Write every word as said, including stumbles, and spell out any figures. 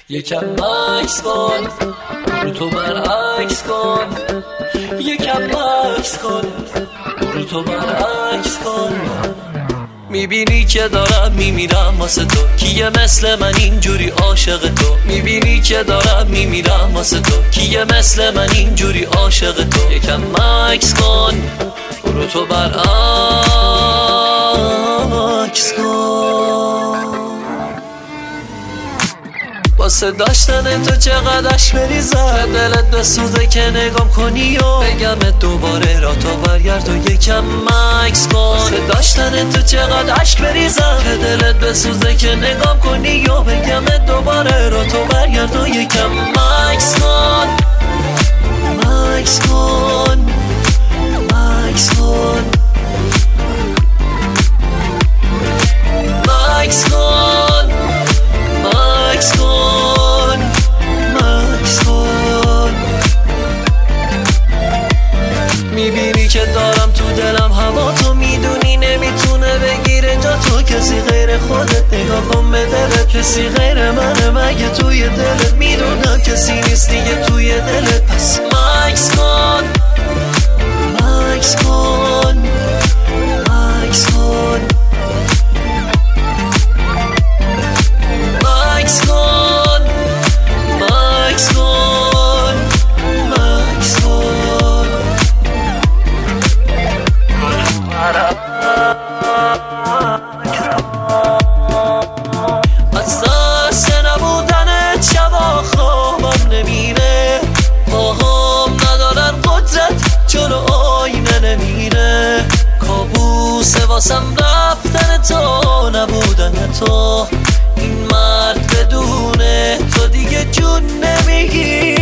یکم مکس کن، برو تو برعکس کن. یکم مکس کن، برو تو برعکس کن. میبینی که دارم میمیرم واسه تو، کیه مثل من اینجوری عاشق تو؟ میبینی که دارم میمیرم واسه تو، کیه مثل من اینجوری عاشق تو؟ یکم مکس کن، برو تو برعکس کن. واسه داشتن تو چقدر عشق بریزم، دلت بسوزه که نگام کنی و بگم دوباره را تو برگرد و یکم مکس کن. واسه داشتن تو چقدر عشق بریزم، دلت بسوزه که نگام کنی و بگم دوباره را تو برگرد و یکم مکس کن. مکس کن، مکس کن، مکس کن، مکس کن، مکس کن. میبینی که دارم تو دلم هوا تو، میدونی نمیتونه بگیره جا تو. کسی غیر خودت نگاه کن به دلت، کسی غیر منه مگه توی دلت؟ میدونم کسی نیست دیگه توی دلت، پس مکس کن. مکس کن، مکس کن، مکس کن، مکس کن، مکس کن. از دست نبودنت شبا خوابم نمیره، پاهام ندارن قدرت جلو آینه نمیره. کابوسه واسم رفتن تو، نبودن تو. این مرد بدونه تو دیگه جون نمیگیره.